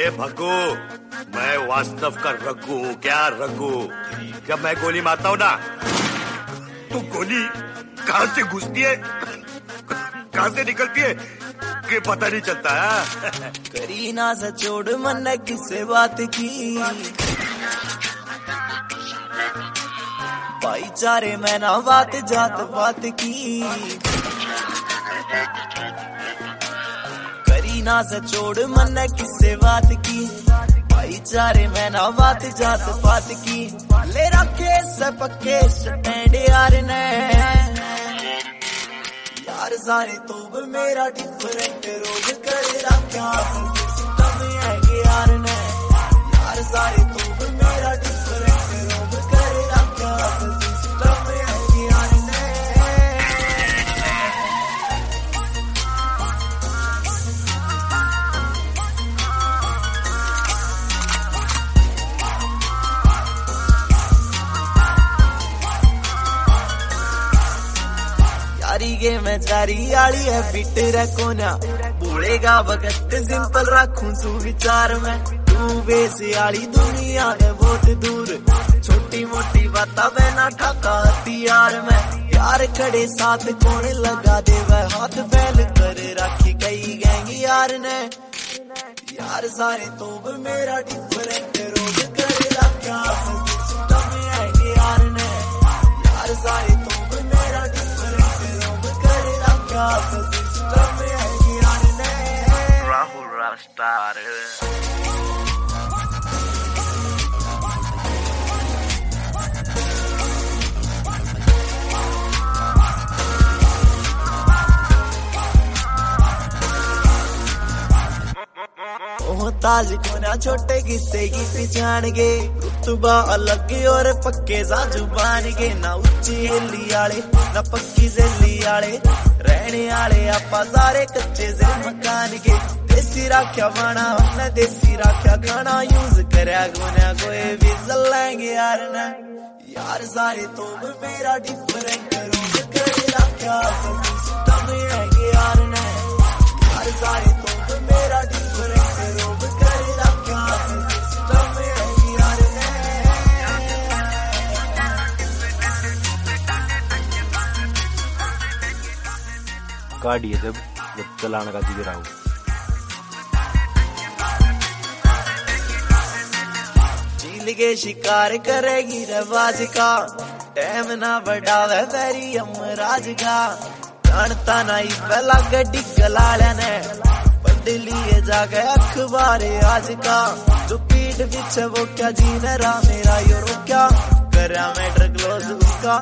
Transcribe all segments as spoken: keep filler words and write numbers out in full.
ए भग्गू, मैं वास्तव का रघु हूँ क्या रघु? जब मैं गोली मारता हूँ ना, तो गोली कहाँ से घुसती है, कहाँ से निकलती है कि पता नहीं चलता है। करीना से छोड़ मन ने किससे बात की, भाईचारे में ना बात जात बात की। करीना से छोड़ मन ने किससे बात की, भाईचारे में ना बात जात बात की। ले रखे से पक्के स्टैंड यार ने, यार सारे तो मेरा डिफरेंट रोग करे रखा सिस्टम है यार ने। यार सारे तो मेरा डिफरेंट रोग करे रखा सिस्टम है यार ने। यारी गे मैं जारी आड़ी है बिट रखो ना, भूलेगा वक्त सिंपल रखूं सु विचार में। तू बेसियाली दुनिया है बहुत दूर, छोटी मोटी बाता बहना ठाका हथियार में। यार खड़े साथ कौन लगा दे वह हाथ फैल कर राखी कई गैंग यार ने। यार सारे तो मेरा डिफरेंट रोग करे रखा सिस्टम है यार ने। यार सारे तो मेरा डिफरेंट रोग करे रखा सिस्टम है यार ने। राहुल रास्तार ताज को ना छोटे किस्से की पहचान गे, रुतबा अलग और पक्के सा जुबान गे। ना उच्ची हेली आले ना पक्की जेली आले, रहने आले आपा सारे कच्चे से मकान गे। देसी राख्या बना हमने देसी राख्या खाना यूज करया गुना कोई भी चलेंगे यार ने। यार सारे तो मेरा डिफरेंट रोग करे राख्या सिस्टम है यार ने। यार सारे तो मेरा डिफरेंट रोग करे राख्या सिस्टम है यार ने। काढ़िए जब जब चलाने का दिख रहा हूँ। चील के शिकार करेगी रवाज का, टाइम ना बढ़ावे मेरी अमराज का। जानता नहीं पहला गड्डी गलाले ने, पढ़ लिए जाके अखबार आज का। जो पीठ पीछे वो क्या जीने रहा मेरा योरो क्या, करा मैटर क्लोज उसका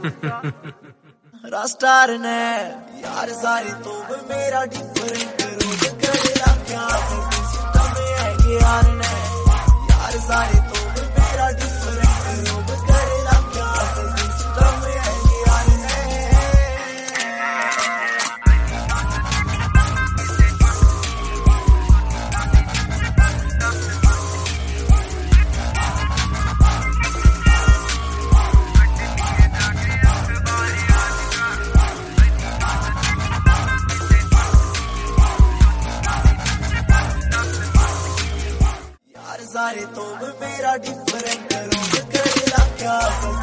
रास्टार ने। यार सारे तो मेरा डिफरेंट रोग करे रखा सिस्टम है यार ने। यार सारे तो मेरा डिफरेंट रोग करे रखा सिस्टम है यार ने। सारे तो मेरा डिफरेंट रोग करे रखा।